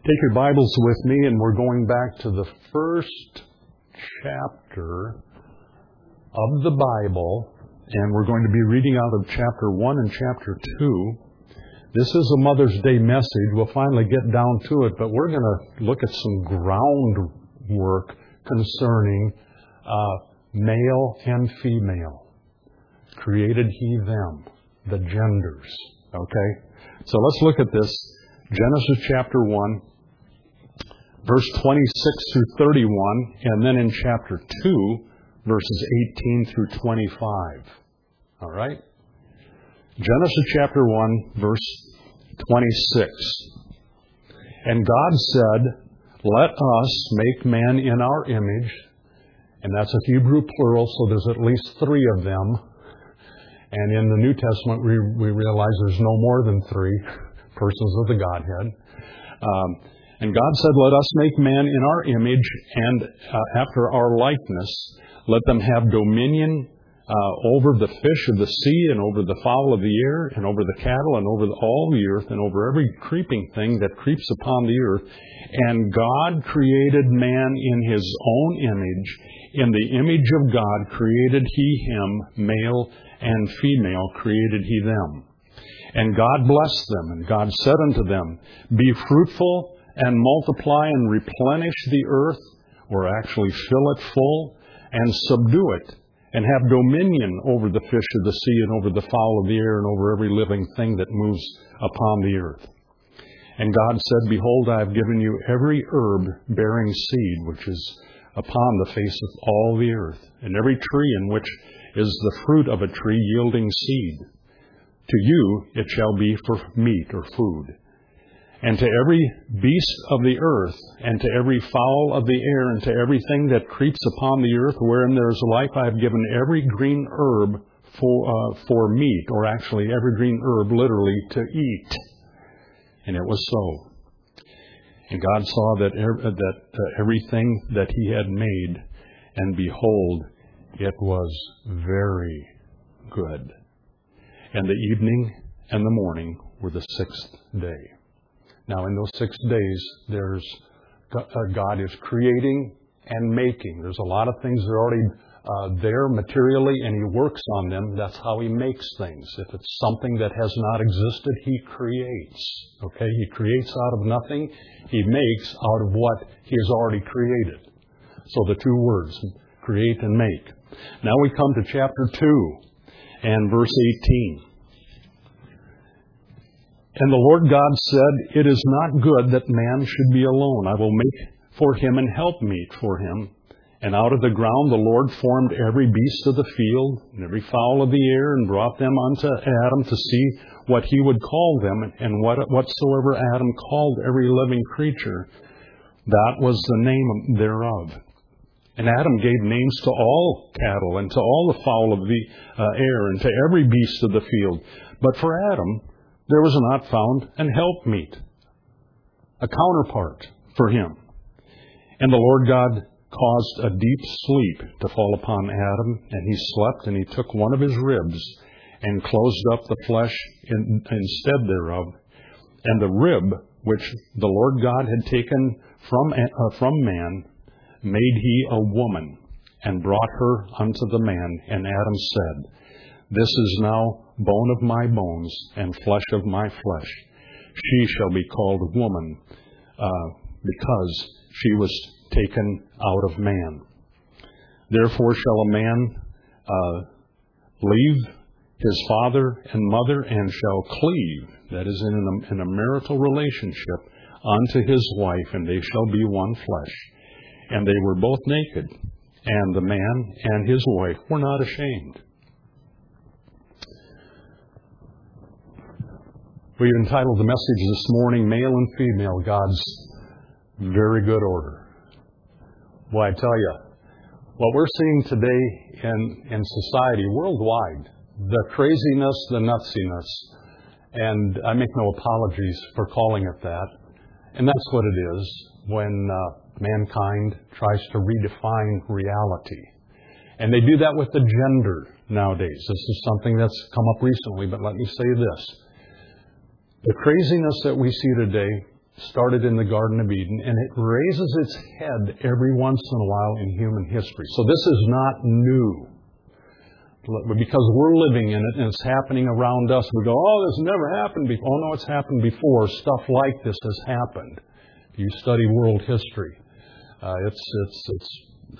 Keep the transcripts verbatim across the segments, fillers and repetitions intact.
Take your Bibles with me, and we're going back to the first chapter of the Bible, and we're going to be reading out of chapter one and chapter two. This is a Mother's Day message. We'll finally get down to it, but we're going to look at some groundwork concerning uh, male and female. Created He them, the genders. Okay? So let's look at this. Genesis chapter one. Verse twenty-six through thirty-one, and then in chapter two, verses eighteen through twenty-five. All right? Genesis chapter one, verse twenty-six. And God said, "Let us make man in our image." And that's a Hebrew plural, so there's at least three of them. And in the New Testament, we, we realize there's no more than three persons of the Godhead. Um, And God said, "Let us make man in our image and uh, after our likeness. Let them have dominion uh, over the fish of the sea and over the fowl of the air and over the cattle and over the, all the earth and over every creeping thing that creeps upon the earth." And God created man in His own image. In the image of God created He him, male and female created He them. And God blessed them, and God said unto them, "Be fruitful and multiply and replenish the earth," or actually fill it full, "and subdue it, and have dominion over the fish of the sea and over the fowl of the air and over every living thing that moves upon the earth." And God said, "Behold, I have given you every herb bearing seed, which is upon the face of all the earth, and every tree in which is the fruit of a tree yielding seed. To you it shall be for meat or food. And to every beast of the earth, and to every fowl of the air, and to everything that creeps upon the earth, wherein there is life, I have given every green herb for uh, for meat," or actually every green herb literally to eat. And it was so. And God saw that er- that uh, everything that He had made, and behold, it was very good. And the evening and the morning were the sixth day. Now, in those six days, there's God is creating and making. There's a lot of things that are already uh, there materially, and He works on them. That's how He makes things. If it's something that has not existed, He creates. Okay? He creates out of nothing. He makes out of what He has already created. So the two words, create and make. Now we come to chapter two and verse eighteen. "And the Lord God said, It is not good that man should be alone. I will make for him an helpmeet for him. And out of the ground the Lord formed every beast of the field, and every fowl of the air, and brought them unto Adam to see what he would call them. And what, whatsoever Adam called every living creature, that was the name thereof. And Adam gave names to all cattle, and to all the fowl of the uh, air, and to every beast of the field. But for Adam there was not found an helpmeet, a counterpart for him. And the Lord God caused a deep sleep to fall upon Adam, and he slept, and he took one of his ribs and closed up the flesh in, instead thereof. And the rib which the Lord God had taken from, uh, from man made He a woman, and brought her unto the man. And Adam said, This is now bone of my bones, and flesh of my flesh. She shall be called woman, uh, because she was taken out of man. Therefore shall a man uh, leave his father and mother, and shall cleave," that is in a, in a marital relationship, "unto his wife, and they shall be one flesh. And they were both naked, and the man and his wife were not ashamed." We've entitled the message this morning, "Male and Female, God's Very Good Order." Well, I tell you, what we're seeing today in, in society worldwide, the craziness, the nutsiness, and I make no apologies for calling it that, and that's what it is when uh, mankind tries to redefine reality. And they do that with the gender nowadays. This is something that's come up recently, but let me say this. The craziness that we see today started in the Garden of Eden, and it raises its head every once in a while in human history. So this is not new. Because we're living in it and it's happening around us, we go, oh, this never happened before. Oh, no, it's happened before. Stuff like this has happened. If you study world history, uh, it's, it's, it's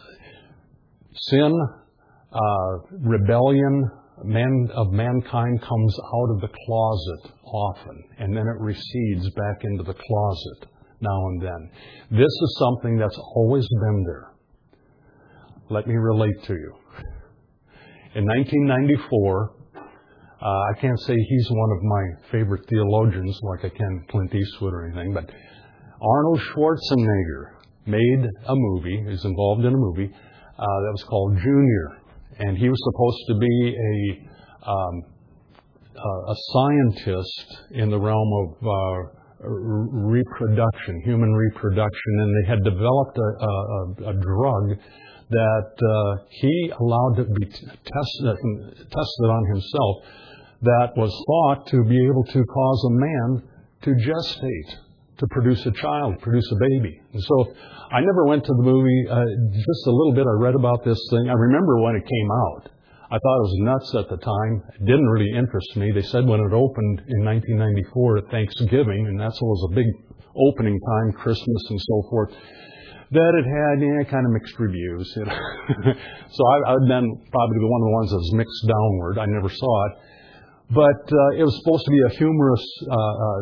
sin, uh, rebellion, man of mankind comes out of the closet often, and then it recedes back into the closet now and then. This is something that's always been there. Let me relate to you. In nineteen ninety-four, uh, I can't say he's one of my favorite theologians like I can Clint Eastwood or anything, but Arnold Schwarzenegger made a movie, he was involved in a movie, uh, that was called Junior. And he was supposed to be a um, a scientist in the realm of uh, reproduction, human reproduction, and they had developed a, a, a drug that uh, he allowed to be t- tested, tested on himself that was thought to be able to cause a man to gestate, to produce a child, produce a baby. And so I never went to the movie, uh, just a little bit I read about this thing. I remember when it came out. I thought it was nuts at the time. It didn't really interest me. They said when it opened in nineteen ninety-four at Thanksgiving, and that's was a big opening time, Christmas and so forth, that it had yeah, kind of mixed reviews. You know? So I, I've been probably one of the ones that was mixed downward. I never saw it. But uh, it was supposed to be a humorous uh, uh,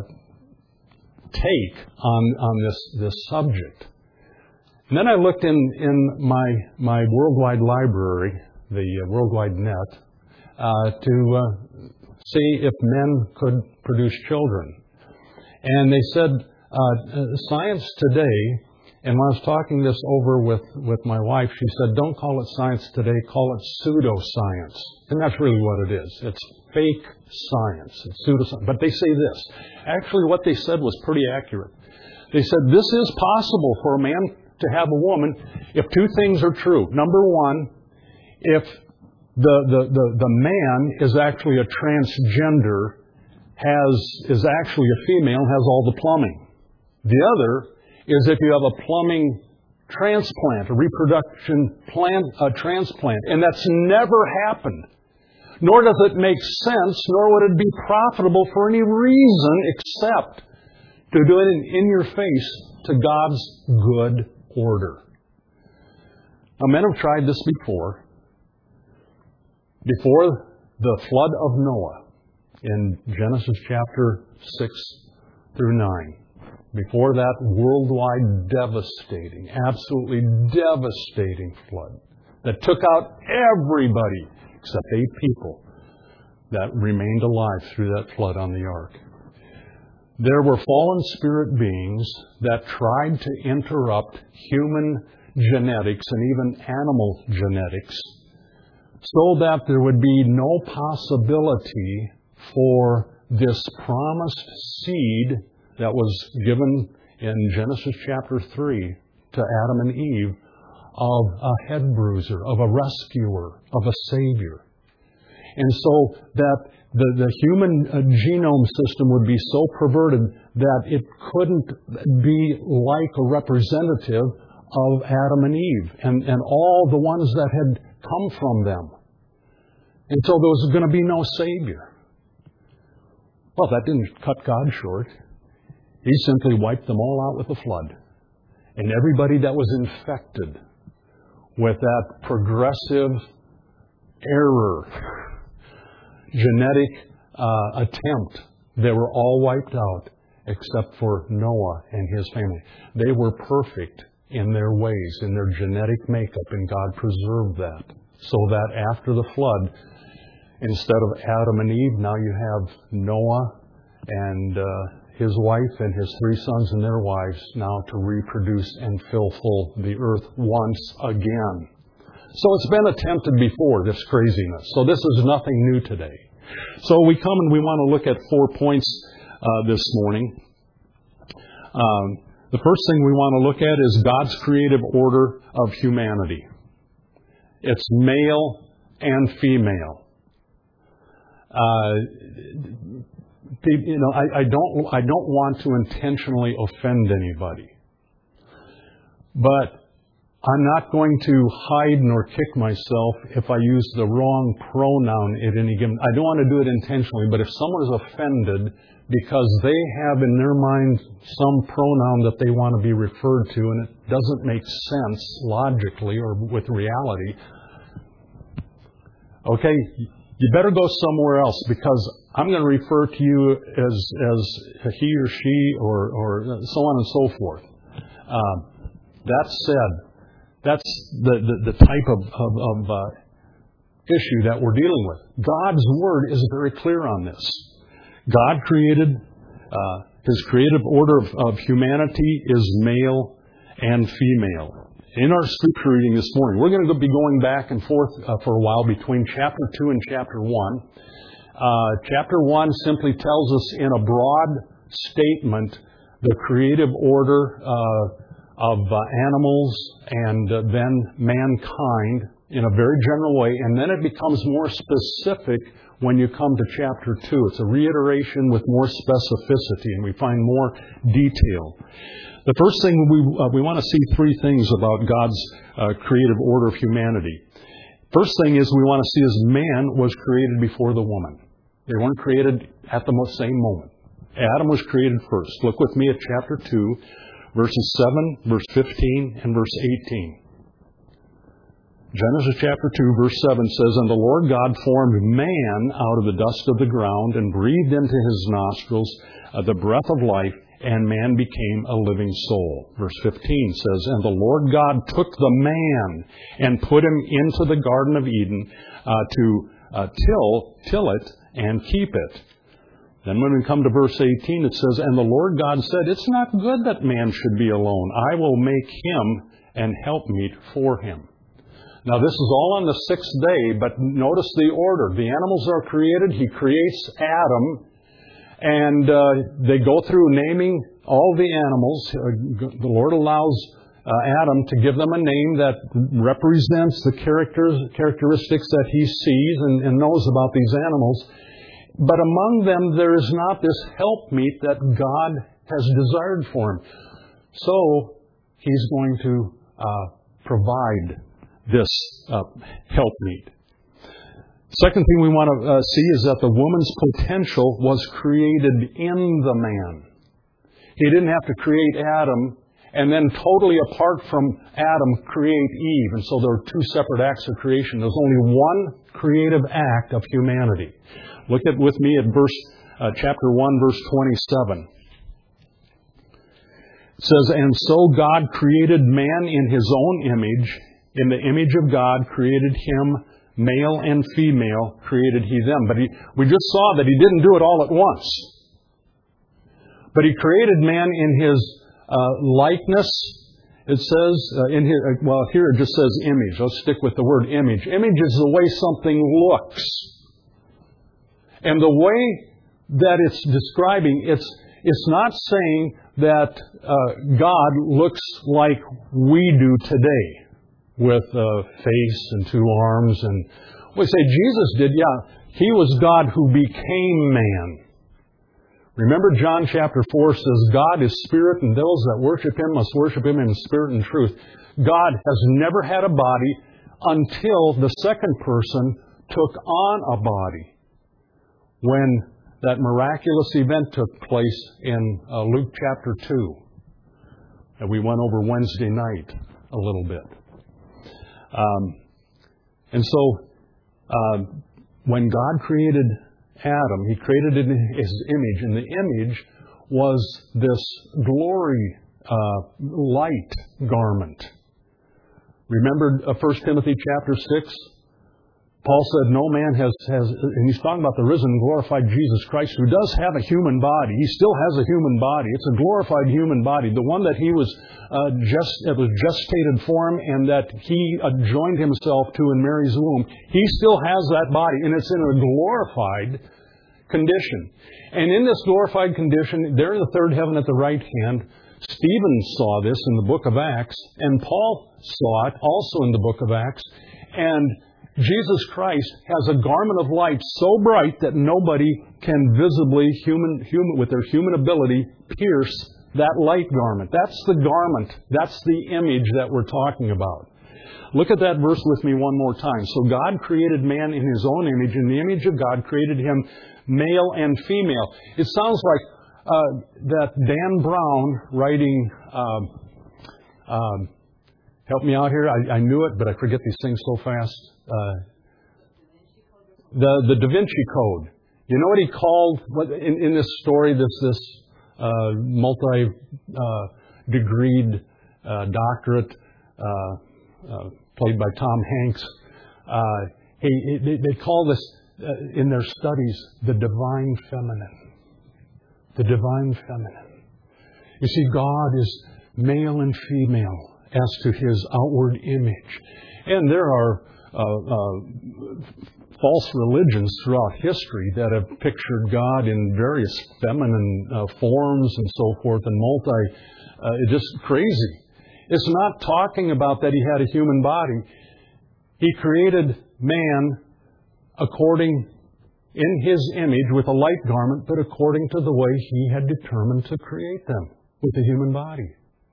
take on, on this, this subject. And then I looked in, in my, my worldwide library, the uh, Worldwide Net, uh, to uh, see if men could produce children. And they said, uh, science today, and when I was talking this over with, with my wife, she said, don't call it science today, call it pseudoscience. And that's really what it is. It's fake science. It's pseudoscience. But they say this. Actually, what they said was pretty accurate. They said this is possible for a man to have a woman if two things are true. Number one, if the, the, the, the man is actually a transgender, has is actually a female, has all the plumbing. The other is if you have a plumbing transplant, a reproduction plant, a transplant, and that's never happened. Nor does it make sense, nor would it be profitable for any reason except to do it in, in your face to God's good order. Now, men have tried this before. Before the flood of Noah in Genesis chapter six through nine. Before that worldwide devastating, absolutely devastating flood that took out everybody except eight people that remained alive through that flood on the ark. There were fallen spirit beings that tried to interrupt human genetics and even animal genetics so that there would be no possibility for this promised seed that was given in Genesis chapter three to Adam and Eve of a head bruiser, of a rescuer, of a savior. And so that the, the human uh, genome system would be so perverted that it couldn't be like a representative of Adam and Eve and, and all the ones that had come from them. And so there was going to be no savior. Well, that didn't cut God short. He simply wiped them all out with a flood. And everybody that was infected with that progressive error, genetic uh, attempt, they were all wiped out except for Noah and his family. They were perfect in their ways, in their genetic makeup, and God preserved that. So that after the flood, instead of Adam and Eve, now you have Noah and uh, his wife and his three sons and their wives now to reproduce and fill full the earth once again. So it's been attempted before, this craziness. So this is nothing new today. So we come and we want to look at four points uh, this morning. Um, the first thing we want to look at is God's creative order of humanity. It's male and female. Uh, you know, I, I don't, I don't want to intentionally offend anybody. But I'm not going to hide nor kick myself if I use the wrong pronoun at any given. I don't want to do it intentionally, but if someone is offended because they have in their mind some pronoun that they want to be referred to and it doesn't make sense logically or with reality, okay, you better go somewhere else because I'm going to refer to you as as he or she or, or so on and so forth. Uh, that said, that's the, the, the type of, of, of uh, issue that we're dealing with. God's Word is very clear on this. God created, uh, His creative order of, of humanity is male and female. In our scripture reading this morning, we're going to be going back and forth uh, for a while between chapter two and chapter one. Uh, chapter one simply tells us in a broad statement the creative order uh, of uh, animals and uh, then mankind in a very general way. And then it becomes more specific when you come to chapter two. It's a reiteration with more specificity and we find more detail. The first thing we uh, we want to see three things about God's uh, creative order of humanity. First thing is we want to see is man was created before the woman. They weren't created at the same moment. Adam was created first. Look with me at chapter two, verses seven, verse fifteen, and verse eighteen. Genesis chapter two, verse seven says, "And the Lord God formed man out of the dust of the ground and breathed into his nostrils uh, the breath of life, and man became a living soul." Verse fifteen says, "And the Lord God took the man and put him into the Garden of Eden uh, to uh, till, till it and keep it." Then when we come to verse eighteen, it says, "And the Lord God said, it's not good that man should be alone. I will make him an helpmeet for him." Now this is all on the sixth day, but notice the order. The animals are created. He creates Adam. And uh, they go through naming all the animals. Uh, the Lord allows uh, Adam to give them a name that represents the characters, characteristics that he sees and, and knows about these animals. But among them, there is not this helpmeet that God has desired for him. So He's going to uh, provide this uh, helpmeet. Second thing we want to uh, see is that the woman's potential was created in the man. He didn't have to create Adam and then totally apart from Adam create Eve. And so there are two separate acts of creation. There's only one creative act of humanity. Look at with me at verse uh, chapter one, verse twenty-seven. It says, "And so God created man in His own image. In the image of God created him. Male and female created He them." But he, we just saw that He didn't do it all at once. But He created man in His uh, likeness. It says, uh, in his, uh, well, here it just says image. Let's stick with the word image. Image is the way something looks. And the way that it's describing, it's, it's not saying that uh, God looks like we do today, with a face and two arms. And we say Jesus did, yeah, He was God who became man. Remember John chapter four says, "God is spirit, and those that worship Him must worship Him in spirit and truth." God has never had a body until the second person took on a body, when that miraculous event took place in uh, Luke chapter two. And we went over Wednesday night a little bit. Um, and so, uh, when God created Adam, He created it in His image, and the image was this glory, uh, light garment. Remember uh, First Timothy chapter six? Paul said, "No man has, has," and he's talking about the risen and glorified Jesus Christ, who does have a human body. He still has a human body. It's a glorified human body, the one that He was uh, just, it was gestated for Him, and that He uh, joined Himself to in Mary's womb. He still has that body, and it's in a glorified condition. And in this glorified condition, there in the third heaven at the right hand, Stephen saw this in the book of Acts, and Paul saw it also in the book of Acts, and Jesus Christ has a garment of light so bright that nobody can visibly, human, human, with their human ability, pierce that light garment. That's the garment. That's the image that we're talking about. Look at that verse with me one more time. So God created man in His own image. In the image of God created him male and female. It sounds like uh, that Dan Brown writing, um, um, help me out here, I, I knew it, but I forget these things so fast. Uh, the, the Da Vinci Code. You know what he called, what, in, in this story, this, this uh, multi-degreed uh, uh, doctorate, uh, uh, played by Tom Hanks. Uh, he, they, they call this, uh, in their studies, the divine feminine. The divine feminine. You see, God is male and female as to His outward image. And there are uh, uh, false religions throughout history that have pictured God in various feminine uh, forms and so forth, and multi, uh, just crazy. It's not talking about that He had a human body. He created man according, in His image, with a light garment, but according to the way He had determined to create them, with a human body.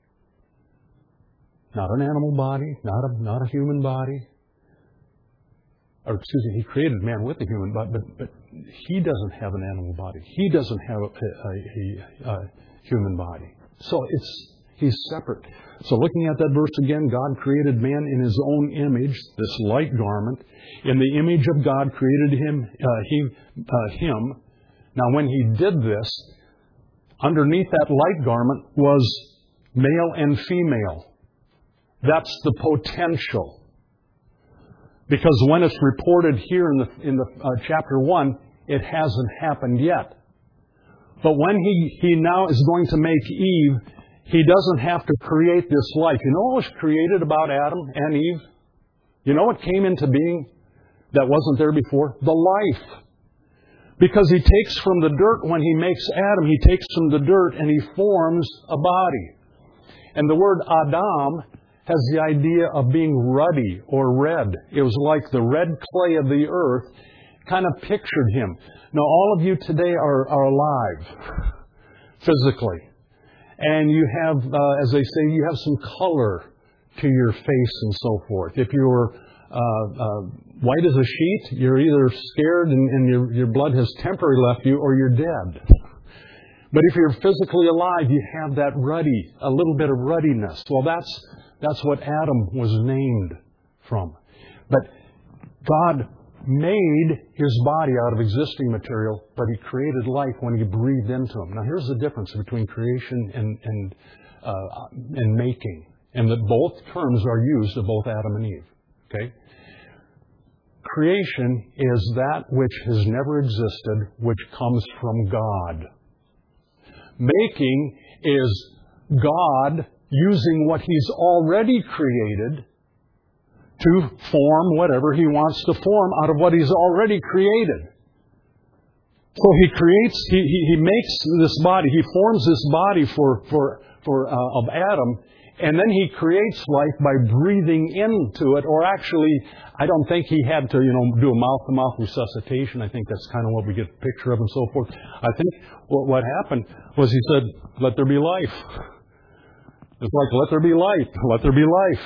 Not an animal body, not a, not a human body. Or excuse me, He created man with a human body, but, but He doesn't have an animal body. He doesn't have a, a, a, a human body. So it's He's separate. So looking at that verse again, God created man in His own image, this light garment. In the image of God created him. Uh, he, uh, him. Now when He did this, underneath that light garment was male and female. That's the potential. Because when it's reported here in the in the uh, chapter one, it hasn't happened yet. But when he, he now is going to make Eve, He doesn't have to create this life. You know what was created about Adam and Eve? You know what came into being that wasn't there before? The life. Because He takes from the dirt, when He makes Adam, He takes from the dirt and He forms a body. And the word Adam has the idea of being ruddy or red. It was like the red clay of the earth kind of pictured him. Now, all of you today are, are alive physically. And you have, uh, as they say, you have some color to your face and so forth. If you're uh, uh, white as a sheet, you're either scared and, and your, your blood has temporarily left you, or you're dead. But if you're physically alive, you have that ruddy, a little bit of ruddiness. Well, that's that's what Adam was named from. But God made His body out of existing material, but He created life when He breathed into him. Now, here's the difference between creation and and, uh, and making, and that both terms are used of both Adam and Eve. Okay? Creation is that which has never existed, which comes from God. Making is God using what He's already created to form whatever He wants to form out of what He's already created. So He creates, He He, he makes this body, He forms this body for for for uh, of Adam, and then He creates life by breathing into it. Or actually, I don't think He had to, you know, do a mouth-to-mouth resuscitation. I think that's kind of what we get a picture of and so forth. I think what, what happened was He said, "Let there be life." It's like, "Let there be light. Let there be life."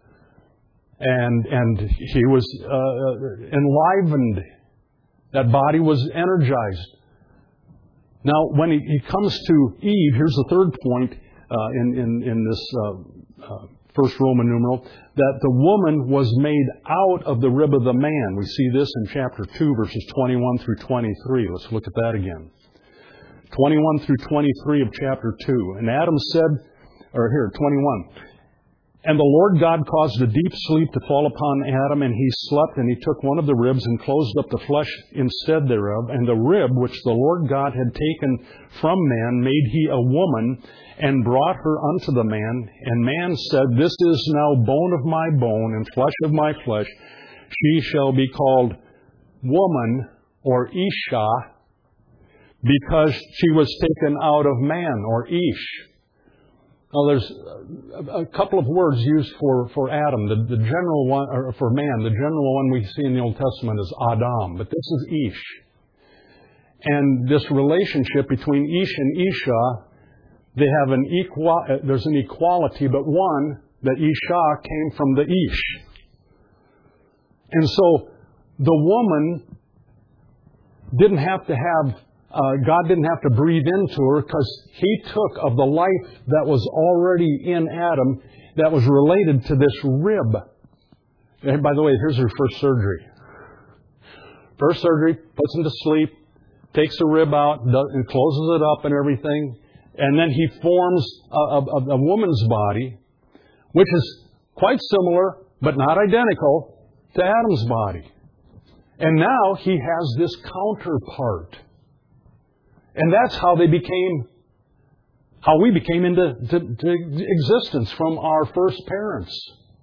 And and He was uh, enlivened. That body was energized. Now, when he, he comes to Eve, here's the third point uh, in, in, in this uh, uh, first Roman numeral, that the woman was made out of the rib of the man. We see this in chapter two, verses twenty-one through twenty-three. Let's look at that again. twenty-one through twenty-three of chapter two. And Adam said, or here, twenty-one. And the Lord God caused a deep sleep to fall upon Adam, and he slept, and he took one of the ribs and closed up the flesh instead thereof. And the rib which the Lord God had taken from man made he a woman, and brought her unto the man. And man said, This is now bone of my bone, and flesh of my flesh. She shall be called woman, or Isha, because she was taken out of man, or Ish. Now, there's a, a couple of words used for, for Adam. The, the general one, or for man, the general one we see in the Old Testament is Adam, but this is Ish. And this relationship between Ish and Isha, they have an equal, there's an equality, but one, that Isha came from the Ish. And so the woman didn't have to have, uh, God didn't have to breathe into her, because He took of the life that was already in Adam that was related to this rib. And by the way, here's her first surgery. First surgery, puts him to sleep, takes the rib out, does, and closes it up and everything. And then He forms a, a, a woman's body, which is quite similar, but not identical, to Adam's body. And now He has this counterpart. And that's how they became, how we became into to, to existence from our first parents.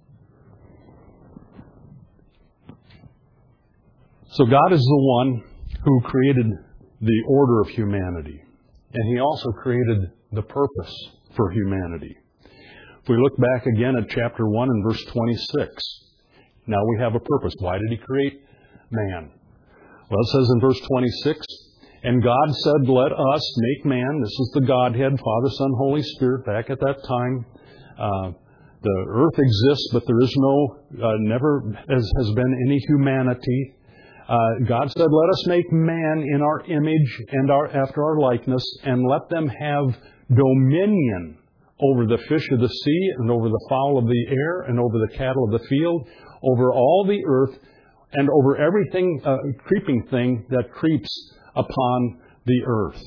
So God is the one who created the order of humanity. And He also created the purpose for humanity. If we look back again at chapter one and verse twenty-six, now we have a purpose. Why did He create man? Well, it says in verse twenty-six, and God said, let us make man. This is the Godhead, Father, Son, Holy Spirit. Back at that time, uh, the earth exists, but there is no, uh, never has, has been any humanity. Uh, God said, let us make man in our image and our after our likeness, and let them have dominion over the fish of the sea, and over the fowl of the air, and over the cattle of the field, over all the earth, and over everything, uh, creeping thing that creeps upon the earth.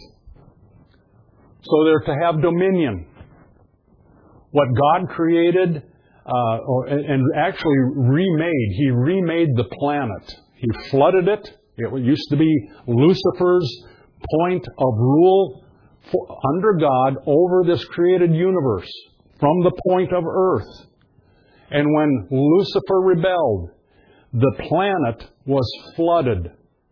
So they're to have dominion. What God created uh, or, and actually remade, He remade the planet. He flooded it. It used to be Lucifer's point of rule for, under God over this created universe from the point of earth. And when Lucifer rebelled, the planet was flooded.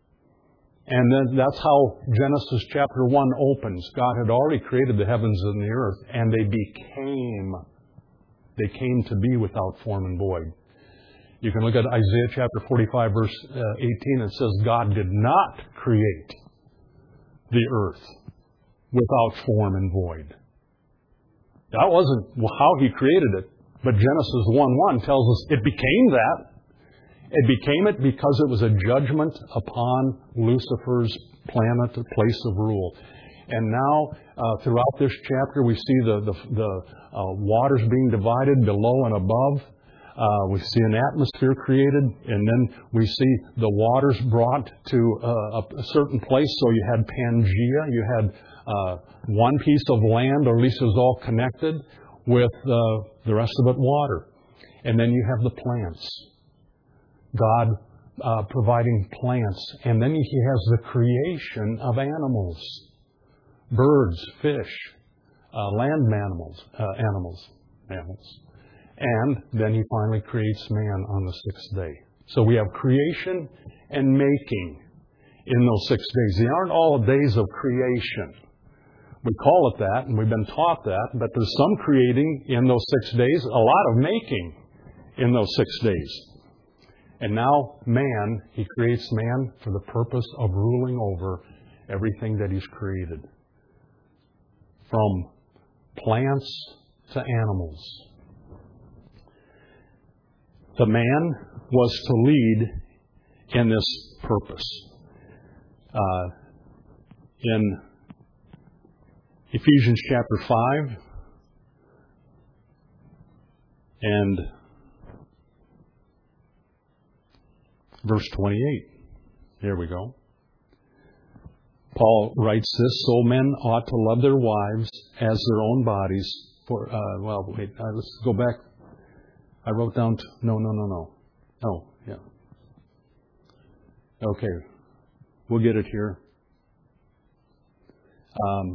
And then that's how Genesis chapter one opens. God had already created the heavens and the earth, and they became, they came to be without form and void. You can look at Isaiah chapter forty-five, verse eighteen. It says, God did not create the earth without form and void. That wasn't how He created it, but Genesis one one tells us it became that. It became it because it was a judgment upon Lucifer's planet, place of rule. And now, uh, throughout this chapter, we see the, the, the uh, waters being divided below and above. Uh, we see an atmosphere created, and then we see the waters brought to uh, a, a certain place. So you had Pangea, you had uh, one piece of land, or at least it was all connected, with uh, the rest of it water. And then you have the plants. God uh, providing plants. And then He has the creation of animals. Birds, fish, uh, land mammals, uh, animals, mammals. And then He finally creates man on the sixth day. So we have creation and making in those six days. They aren't all days of creation. We call it that, and we've been taught that, but there's some creating in those six days, a lot of making in those six days. And now man, He creates man for the purpose of ruling over everything that He's created. From plants to animals. The man was to lead in this purpose. Uh, in Ephesians chapter five and verse twenty-eight. Here we go. Paul writes this, so men ought to love their wives as their own bodies. For uh, well, wait, uh, let's go back. I wrote down, t- no, no, no, no. Oh, yeah. Okay, we'll get it here. Um,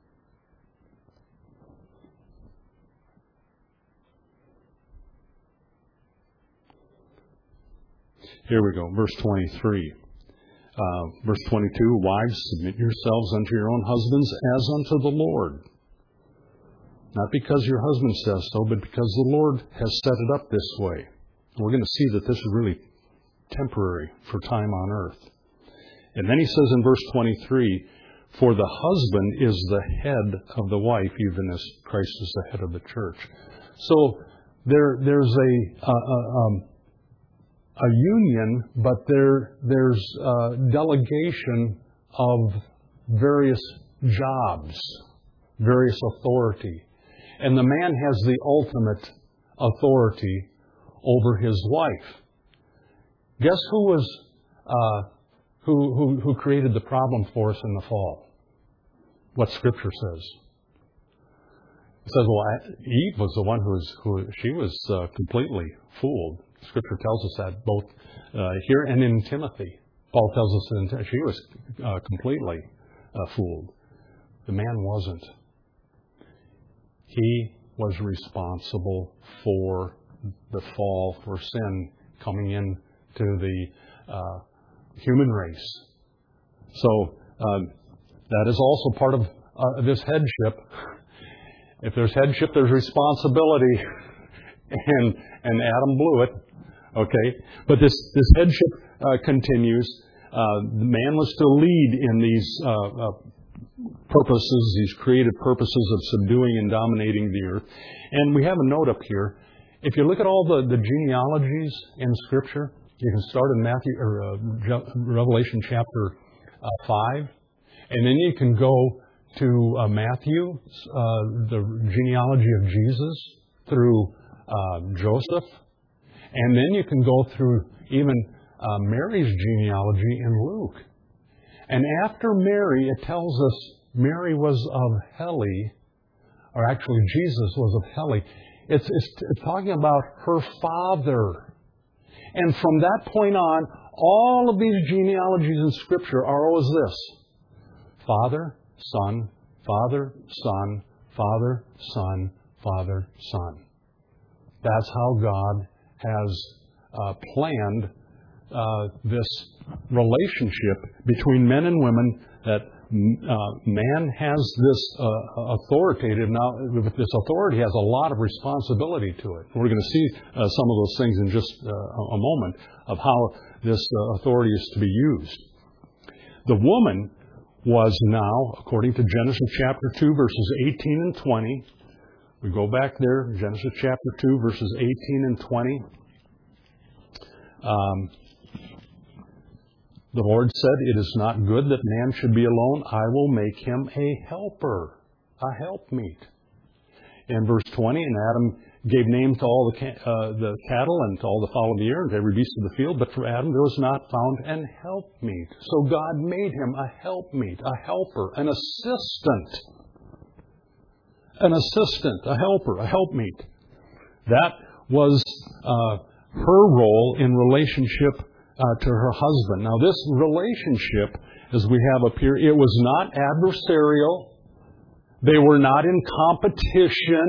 here we go, verse twenty-three. Uh, verse twenty-two, wives, submit yourselves unto your own husbands as unto the Lord. Not because your husband says so, but because the Lord has set it up this way. We're going to see that this is really temporary for time on earth. And then he says in verse twenty-three, for the husband is the head of the wife, even as Christ is the head of the church. So there, there's a, a, a, um, a union, but there, there's a delegation of various jobs, various authority. And the man has the ultimate authority over his wife. Guess who was uh, who, who who created the problem for us in the fall? What Scripture says. It says, well, Eve was the one who was who she was uh, completely fooled. Scripture tells us that both uh, here and in Timothy. Paul tells us that she was uh, completely uh, fooled. The man wasn't. He was responsible for the fall, for sin coming in to the uh, human race. So um, that is also part of uh, this headship. If there's headship, there's responsibility, and and Adam blew it. Okay, but this this headship uh, continues. Uh, the man was to lead in these uh, uh, purposes, these creative purposes of subduing and dominating the earth. And we have a note up here. If you look at all the, the genealogies in Scripture, you can start in Matthew or uh, Revelation chapter uh, five, and then you can go to uh, Matthew, uh, the genealogy of Jesus through uh, Joseph, and then you can go through even uh, Mary's genealogy in Luke. And after Mary, it tells us Mary was of Heli, or actually Jesus was of Heli. It's, it's, it's talking about her father. And from that point on, all of these genealogies in Scripture are always this: Father, Son, Father, Son, Father, Son, Father, Son. That's how God has uh, planned uh, this relationship between men and women, that uh, man has this uh, authoritative, now with this authority has a lot of responsibility to it. We're going to see uh, some of those things in just uh, a moment of how this uh, authority is to be used. The woman was now, according to Genesis chapter two, verses eighteen and twenty. We go back there, Genesis chapter two, verses eighteen and twenty. Um, The Lord said, it is not good that man should be alone. I will make him a helper, a helpmeet. In verse twenty, and Adam gave name to all the, ca- uh, the cattle and to all the fowl of the air and to every beast of the field. But for Adam there was not found an helpmeet. So God made him a helpmeet, a helper, an assistant. An assistant, a helper, a helpmeet. That was uh, her role in relationship Uh, to her husband. Now, this relationship, as we have up here, it was not adversarial. They were not in competition.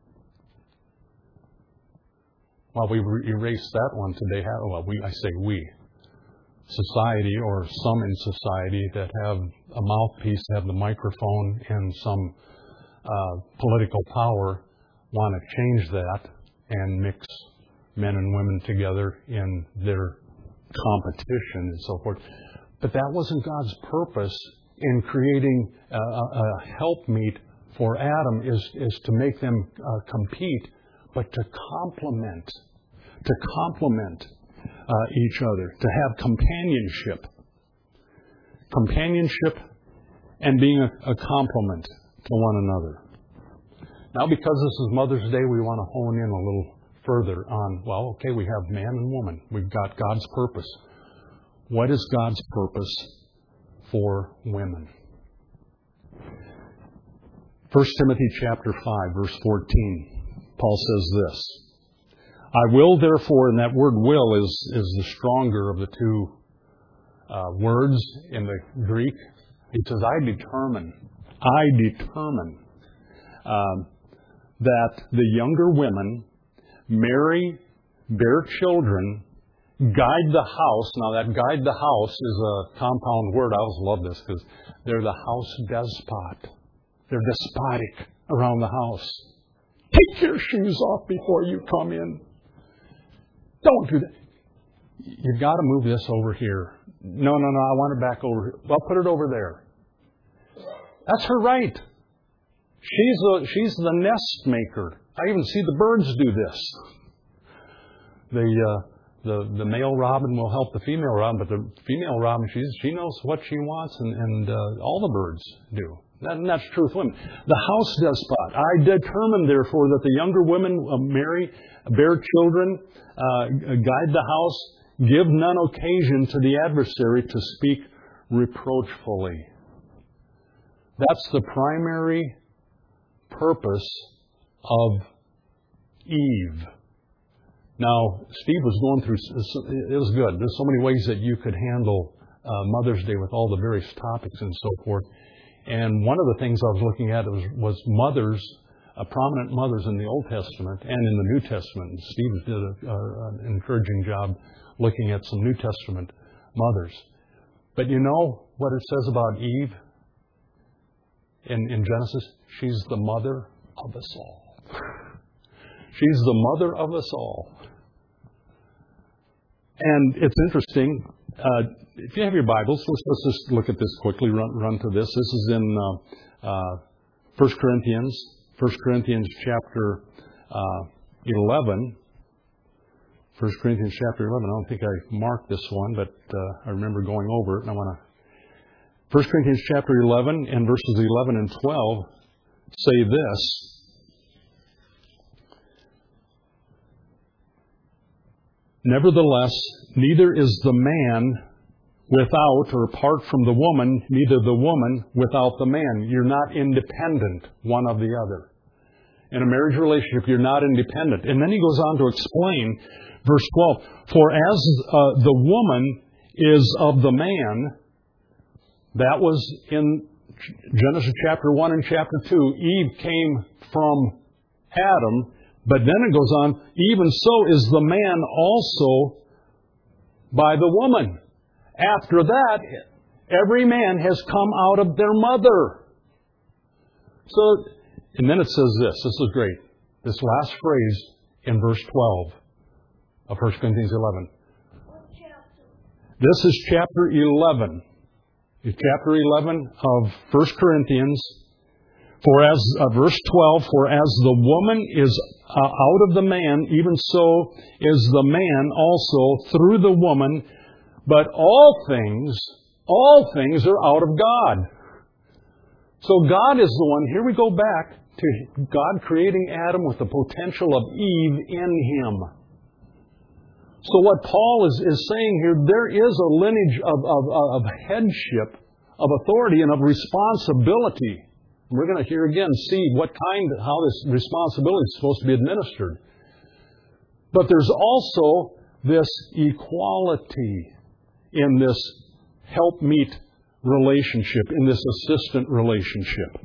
Well, we erased that one today. Well, we, I say we. Society, or some in society that have a mouthpiece, have the microphone, and some uh, political power want to change that and mix men and women together in their competition and so forth. But that wasn't God's purpose in creating a, a helpmeet for Adam, is, is to make them uh, compete, but to complement, to complement uh, each other, to have companionship. Companionship and being a, a complement to one another. Now, because this is Mother's Day, we want to hone in a little further on, well, okay, we have man and woman. We've got God's purpose. What is God's purpose for women? First Timothy chapter five, verse fourteen. Paul says this: I will therefore, and that word will is, is the stronger of the two uh, words in the Greek. He says, I determine, I determine um, that the younger women marry, bear children, guide the house. Now, that guide the house is a compound word. I always love this because they're the house despot. They're despotic around the house. take your shoes off before you come in. Don't do that. You've got to move this over here. No, no, no, I want it back over here. Well, put it over there. That's her right. She's the, she's the nest maker. I even see the birds do this. The, uh, the, the male robin will help the female robin, but the female robin, she's, she knows what she wants, and, and uh, all the birds do. That, and that's true with women. The house despot. I determine, therefore, that the younger women uh, marry, bear children, uh, guide the house, give none occasion to the adversary to speak reproachfully. That's the primary purpose of Eve. Now, Steve was going through, it was good. There's so many ways that you could handle uh, Mother's Day with all the various topics and so forth. And one of the things I was looking at was, was mothers, uh, prominent mothers in the Old Testament and in the New Testament. And Steve did a, uh, an encouraging job looking at some New Testament mothers. But you know what it says about Eve in, in Genesis? She's the mother of us all. She's the mother of us all. And it's interesting. Uh, if you have your Bibles, let's, let's just look at this quickly, run, run to this. This is in uh, uh, First Corinthians, First Corinthians chapter uh, eleven. First Corinthians chapter eleven. I don't think I marked this one, but uh, I remember going over it. And I want to. First Corinthians chapter eleven and verses eleven and twelve say this. Nevertheless, neither is the man without or apart from the woman, neither the woman without the man. You're not independent one of the other. In a marriage relationship, you're not independent. And then he goes on to explain, verse twelve, for as uh, the woman is of the man, that was in Genesis chapter one and chapter two. Eve came from Adam. But then it goes on, even so is the man also by the woman. After that, every man has come out of their mother. So, and then it says this, this is great. This last phrase in verse twelve of First Corinthians eleven. This is chapter eleven. It's chapter eleven of First Corinthians. For as, uh, verse twelve, for as the woman is uh, out of the man, even so is the man also through the woman. But all things, all things are out of God. So God is the one, here we go back to God creating Adam with the potential of Eve in him. So what Paul is, is saying here, there is a lineage of, of, of headship, of authority, and of responsibility. We're going to here again see what kind, how this responsibility is supposed to be administered. But there's also this equality in this helpmeet relationship, in this assistant relationship.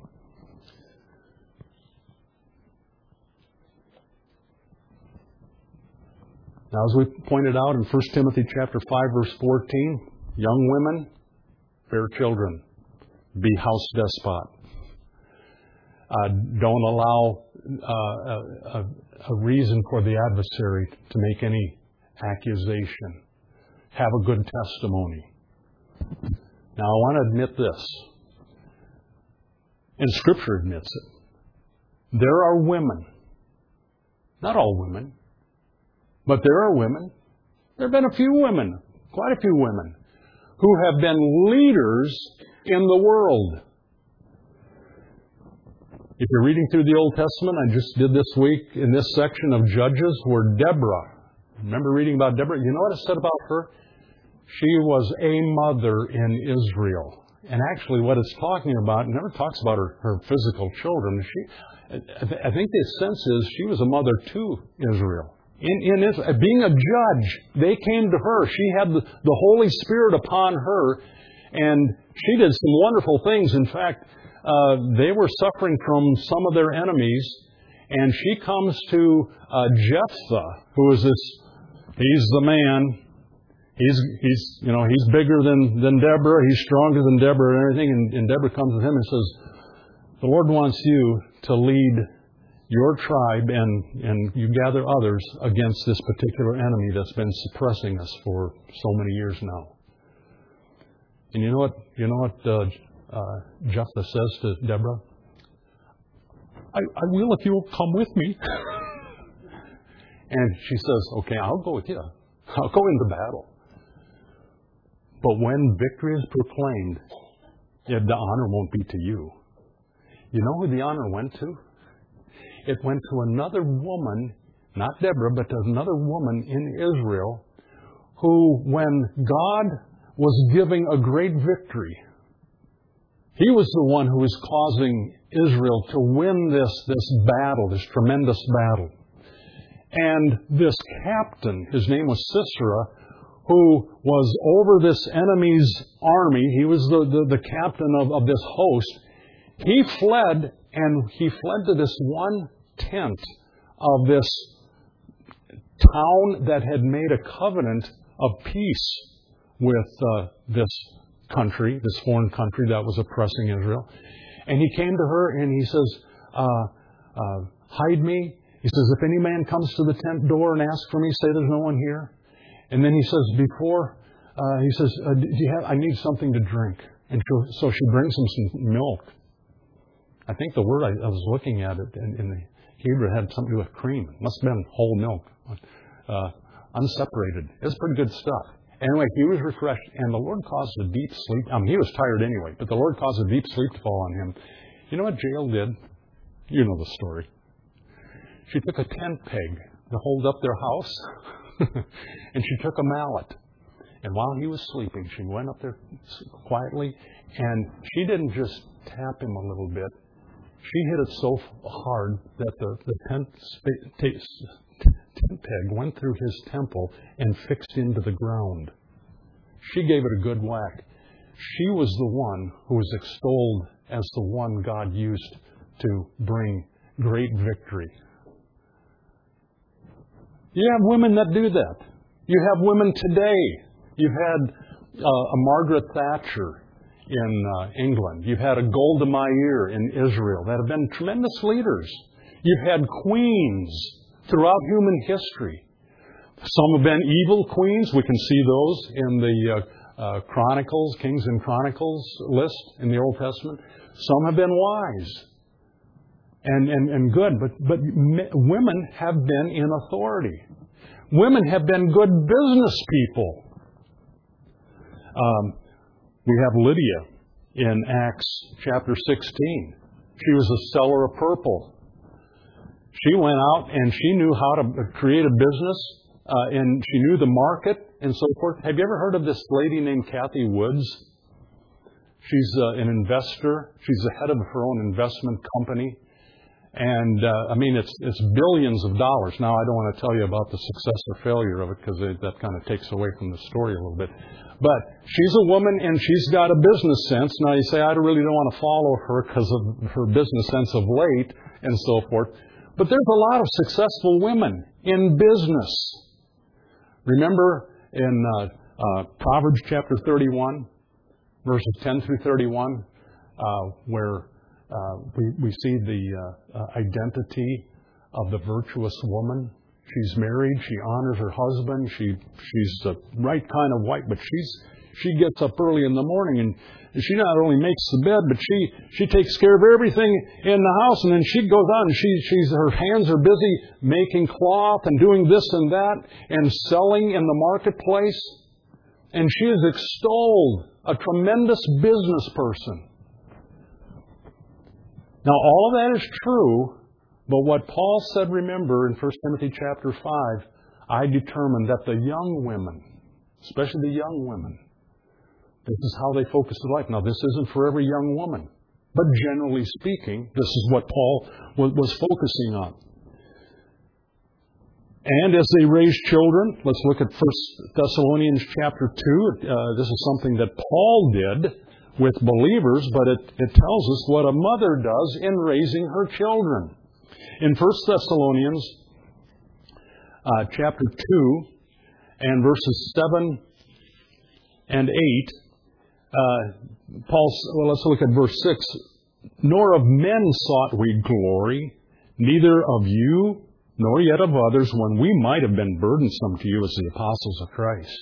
Now, as we pointed out in First Timothy chapter five, verse fourteen, young women, bear children, be house despot. Uh, don't allow uh, a, a reason for the adversary to make any accusation. Have a good testimony. Now, I want to admit this, and Scripture admits it. There are women, not all women, but there are women, there have been a few women, quite a few women, who have been leaders in the world. If you're reading through the Old Testament, I just did this week in this section of Judges where Deborah, remember reading about Deborah? You know what it said about her? She was a mother in Israel. And actually what it's talking about, it never talks about her, her physical children. She, I think the sense is she was a mother to Israel. In, in Israel, being a judge, they came to her. She had the, the Holy Spirit upon her, and she did some wonderful things. In fact, Uh, they were suffering from some of their enemies, and she comes to uh, Jephthah, who is this, he's the man, he's, he's, you know, he's bigger than, than Deborah, he's stronger than Deborah and everything, and, and Deborah comes to him and says, the Lord wants you to lead your tribe and, and you gather others against this particular enemy that's been suppressing us for so many years now. And you know what, you know what uh, uh, Jephthah says to Deborah? I, I will if you'll come with me. And she says, okay, I'll go with you. I'll go into battle. But when victory is proclaimed, yeah, the honor won't be to you. You know who the honor went to? It went to another woman, not Deborah, but to another woman in Israel who, when God was giving a great victory, He was the one who was causing Israel to win this, this battle, this tremendous battle. And this captain, his name was Sisera, who was over this enemy's army, he was the, the, the captain of, of this host, he fled, and he fled to this one tent of this town that had made a covenant of peace with uh, this country, this foreign country that was oppressing Israel. And he came to her and he says, uh, uh, hide me. He says, if any man comes to the tent door and asks for me, say there's no one here. And then he says, before, uh, he says, uh, do you have, I need something to drink. And so, so she brings him some milk. I think the word I, I was looking at it in, in the Hebrew had something to do with cream. It must have been whole milk, uh, unseparated. It was pretty good stuff. Anyway, he was refreshed, and the Lord caused a deep sleep. I mean, he was tired anyway, but the Lord caused a deep sleep to fall on him. You know what Jael did? You know the story. She took a tent peg to hold up their house, and she took a mallet. And while he was sleeping, she went up there quietly, and she didn't just tap him a little bit. She hit it so hard that the, the tent, sp- t- tent peg went through his temple and fixed into the ground. She gave it a good whack. She was the one who was extolled as the one God used to bring great victory. You have women that do that. You have women today. You've had uh, a Margaret Thatcher in uh, England. You've had a Golda Meir in Israel that have been tremendous leaders. You've had queens throughout human history. Some have been evil queens. We can see those in the uh, uh, Chronicles, Kings and Chronicles list in the Old Testament. Some have been wise and, and, and good, but, but women have been in authority. Women have been good business people. Um, we have Lydia in Acts chapter sixteen. She was a seller of purple. She went out and she knew how to create a business, uh, and she knew the market and so forth. Have you ever heard of this lady named Kathy Woods? She's uh, an investor. She's the head of her own investment company. And, uh, I mean, it's it's billions of dollars. Now, I don't want to tell you about the success or failure of it because that kind of takes away from the story a little bit. But she's a woman and she's got a business sense. Now, you say, I really don't want to follow her because of her business sense of late and so forth. But there's a lot of successful women in business. Remember in uh, uh, Proverbs chapter thirty-one, verses ten through thirty-one, uh, where uh, we, we see the uh, uh, identity of the virtuous woman. She's married. She honors her husband. She she's the right kind of wife, but she's she gets up early in the morning and she not only makes the bed, but she she takes care of everything in the house. And then she goes out and she she's her hands are busy making cloth and doing this and that and selling in the marketplace. And she is extolled, a tremendous business person. Now, all of that is true. But what Paul said, remember, in First Timothy chapter five, I determined that the young women, especially the young women, this is how they focus their life. Now, this isn't for every young woman, but generally speaking, this is what Paul was focusing on. And as they raise children, let's look at First Thessalonians chapter two. Uh, this is something that Paul did with believers, but it, it tells us what a mother does in raising her children. In First Thessalonians uh, chapter two and verses seven and eight, uh, Paul, well, let's look at verse six. Nor of men sought we glory, neither of you nor yet of others, when we might have been burdensome to you as the apostles of Christ.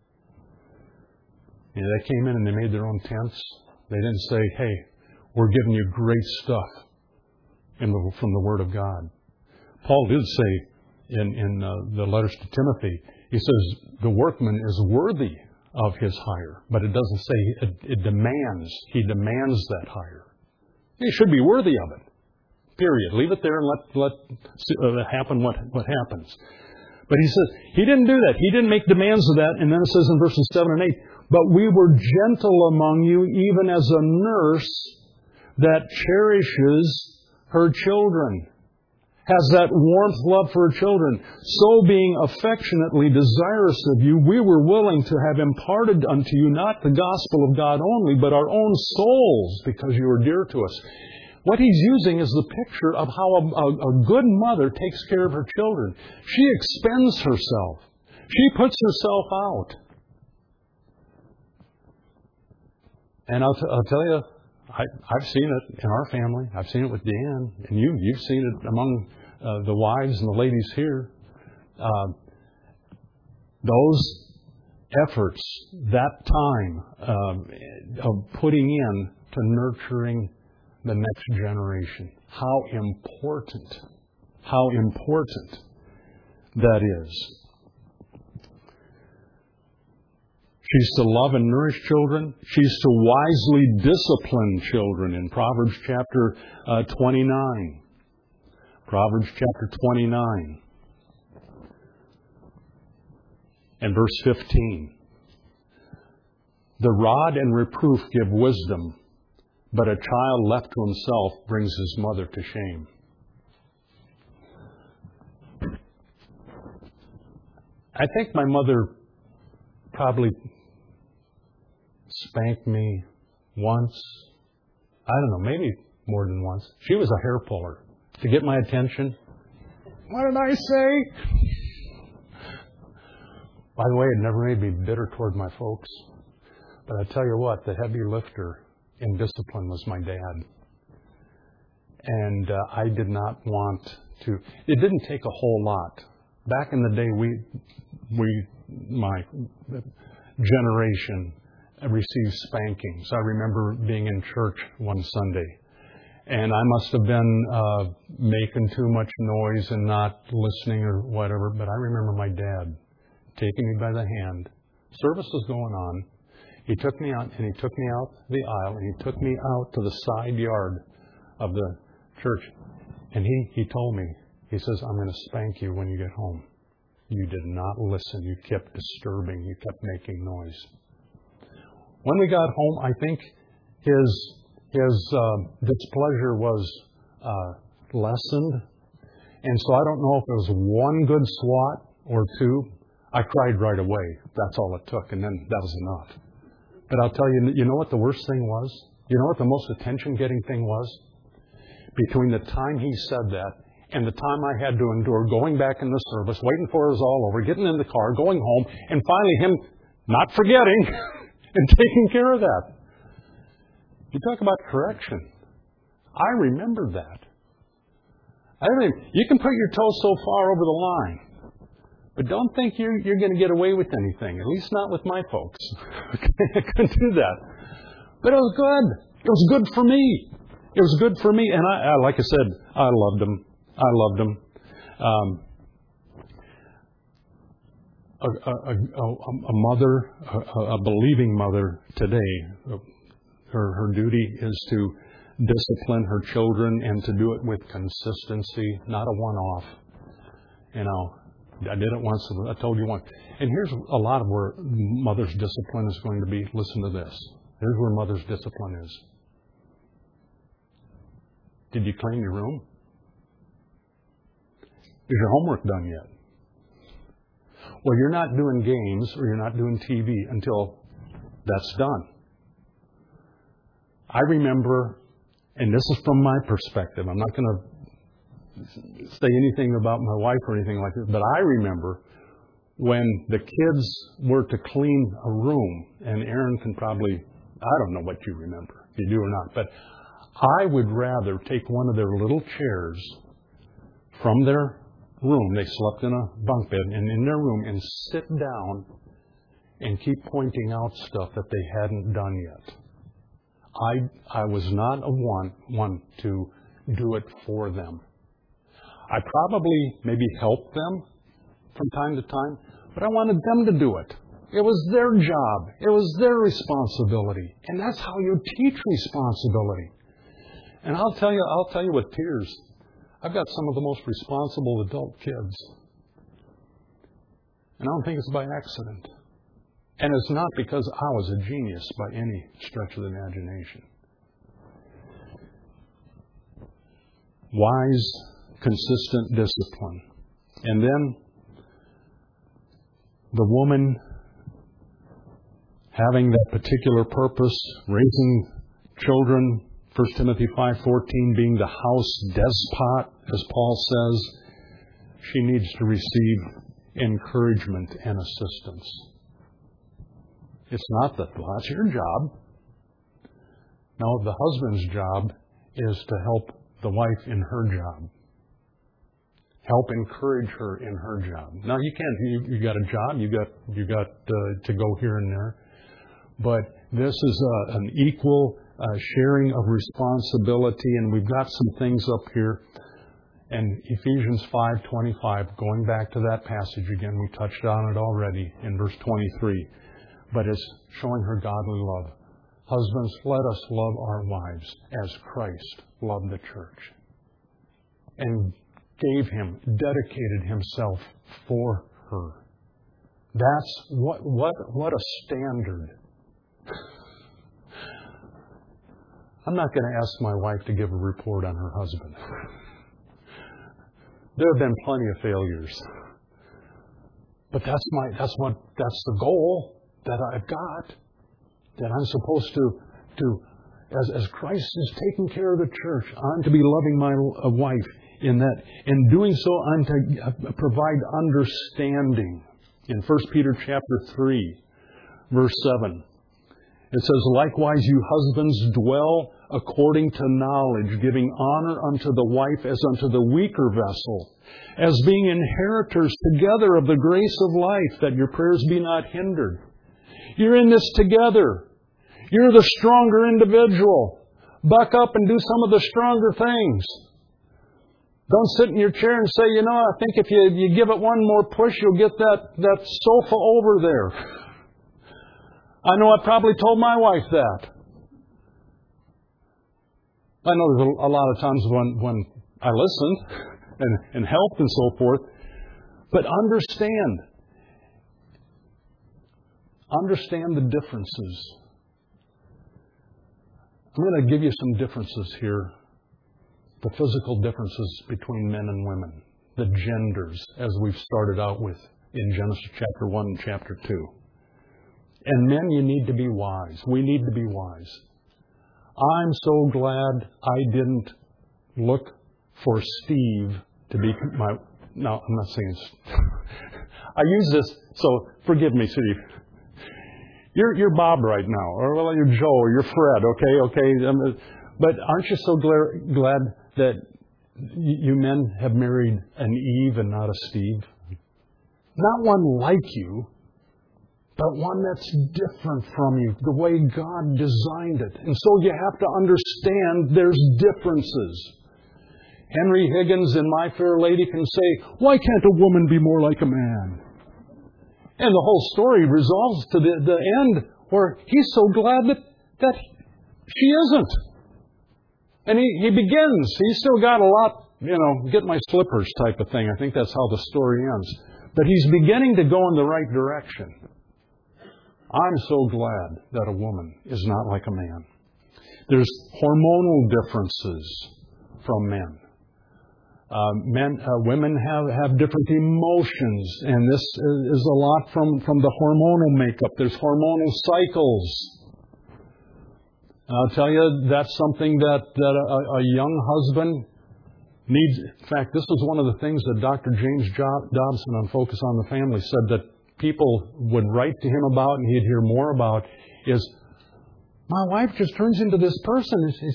You know, they came in and they made their own tents. They didn't say, hey, we're giving you great stuff in the, from the Word of God. Paul did say in, in uh, the letters to Timothy, he says, the workman is worthy of his hire. But it doesn't say it, it demands. He demands that hire. He should be worthy of it. Period. Leave it there and let let uh, happen what, what happens. But he says, he didn't do that. He didn't make demands of that. And then it says in verses seven and eight, but we were gentle among you, even as a nurse that cherishes her children, has that warmth, love for her children. So being affectionately desirous of you, we were willing to have imparted unto you not the gospel of God only, but our own souls, because you are dear to us. What he's using is the picture of how a, a, a good mother takes care of her children. She expends herself. She puts herself out. And I'll, t- I'll tell you, I, I've seen it in our family. I've seen it with Dan. And you, you've seen it among uh, the wives and the ladies here. Uh, those efforts, that time uh, of putting in to nurturing the next generation. How important, how important that is. She's to love and nourish children. She's to wisely discipline children in Proverbs chapter uh, twenty-nine. Proverbs chapter twenty-nine and verse fifteen. The rod and reproof give wisdom, but a child left to himself brings his mother to shame. I think my mother probably spanked me once. I don't know, maybe more than once. She was a hair puller to get my attention. What did I say? By the way, it never made me bitter toward my folks. But I tell you what, the heavy lifter in discipline was my dad. And uh, I did not want to. It didn't take a whole lot. Back in the day, we, we, my generation received spankings. I remember being in church one Sunday, and I must have been uh, making too much noise and not listening or whatever, but I remember my dad taking me by the hand. Service was going on. He took me out, and he took me out the aisle, and he took me out to the side yard of the church. And he, he told me, he says, I'm going to spank you when you get home. You did not listen. You kept disturbing. You kept making noise. When we got home, I think his his uh, displeasure was uh, lessened. And so I don't know if it was one good swat or two. I cried right away. That's all it took. And then that was enough. But I'll tell you, you know what the worst thing was? You know what the most attention-getting thing was? Between the time he said that and the time I had to endure going back in the service, waiting for it was all over, getting in the car, going home, and finally him not forgetting and taking care of that. You talk about correction. I remembered that. I mean, you can put your toe so far over the line, but don't think you're, you're going to get away with anything, at least not with my folks. I couldn't do that. But it was good. It was good for me. It was good for me. And I, I like I said, I loved them. I loved them. Um, a, a, a, a mother, a, a believing mother today, her, her duty is to discipline her children and to do it with consistency, not a one-off. You know, I did it once, I told you once. And here's a lot of where mother's discipline is going to be. Listen to this. Here's where mother's discipline is. Did you clean your room? Is your homework done yet? Well, you're not doing games or you're not doing T V until that's done. I remember, and this is from my perspective, I'm not going to say anything about my wife or anything like that, but I remember when the kids were to clean a room, and Aaron can probably, I don't know what you remember, if you do or not, but I would rather take one of their little chairs from their room, they slept in a bunk bed, and in their room, and sit down and keep pointing out stuff that they hadn't done yet. I I was not a one, one to do it for them. I probably maybe helped them from time to time, but I wanted them to do it. It was their job. It was their responsibility. And that's how you teach responsibility. And I'll tell you, I'll tell you with tears, I've got some of the most responsible adult kids. And I don't think it's by accident. And it's not because I was a genius by any stretch of the imagination. Wise, consistent discipline. And then the woman having that particular purpose, raising children, First Timothy five fourteen being the house despot, as Paul says, she needs to receive encouragement and assistance. It's not that, well, that's your job. No, the husband's job is to help the wife in her job. Help encourage her in her job. Now, you can't, you, you got a job, you got, you got uh, to go here and there. But this is a, an equal uh, sharing of responsibility, and we've got some things up here. And Ephesians five twenty-five, going back to that passage again, we touched on it already in verse twenty-three. But it's showing her godly love. Husbands, let us love our wives as Christ loved the church and gave him, dedicated himself for her. That's what, what, what a standard. I'm not going to ask my wife to give a report on her husband. There have been plenty of failures. But that's my, that's what, that's the goal that I've got. That I'm supposed to, to as, as Christ is taking care of the church, I'm to be loving my wife in that. In doing so, I'm to provide understanding. In First Peter chapter three, verse seven, it says, likewise, you husbands dwell according to knowledge, giving honor unto the wife as unto the weaker vessel, as being inheritors together of the grace of life, that your prayers be not hindered. You're in this together. You're the stronger individual. Buck up and do some of the stronger things. Don't sit in your chair and say, you know, I think if you, you give it one more push, you'll get that, that sofa over there. I know I probably told my wife that. I know there's a, a lot of times when, when I listened and, and helped and so forth. But understand. Understand the differences. I'm going to give you some differences here. The physical differences between men and women. The genders, as we've started out with in Genesis chapter one and chapter two. And men, you need to be wise. We need to be wise. I'm so glad I didn't look for Steve to be my... No, I'm not saying... I use this, so forgive me, Steve. You're, you're Bob right now, or well, you're Joe, or you're Fred, okay, okay. Um, but aren't you so glad, glad that you men have married an Eve and not a Steve? Not one like you, but one that's different from you, the way God designed it. And so you have to understand there's differences. Henry Higgins in My Fair Lady can say, why can't a woman be more like a man? And the whole story resolves to the, the end where he's so glad that, that she isn't. And he, he begins. He's still got a lot, you know, get my slippers type of thing. I think that's how the story ends. But he's beginning to go in the right direction. I'm so glad that a woman is not like a man. There's hormonal differences from men. Uh, men, uh, women have, have different emotions, and this is, is a lot from, from the hormonal makeup. There's hormonal cycles. And I'll tell you, that's something that, that a, a young husband needs. In fact, this was one of the things that Doctor James Dobson on Focus on the Family said that people would write to him about and he'd hear more about is, my wife just turns into this person. It's, it's,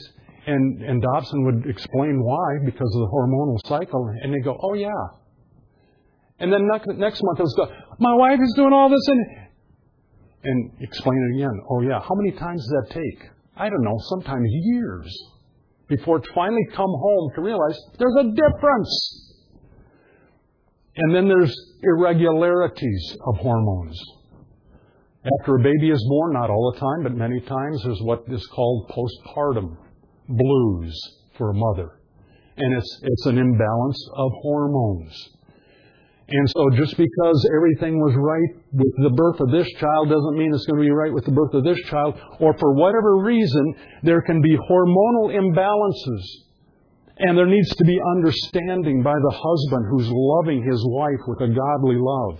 And, and Dobson would explain why, because of the hormonal cycle. And they'd go, oh, yeah. And then next, next month, it was go, my wife is doing all this. And, and explain it again. Oh, yeah. How many times does that take? I don't know, sometimes years, before it finally come home to realize there's a difference. And then there's irregularities of hormones. After a baby is born, not all the time, but many times, there's what is called postpartum blues for a mother. And it's it's an imbalance of hormones. And so just because everything was right with the birth of this child doesn't mean it's going to be right with the birth of this child. Or for whatever reason, there can be hormonal imbalances. And there needs to be understanding by the husband who's loving his wife with a godly love.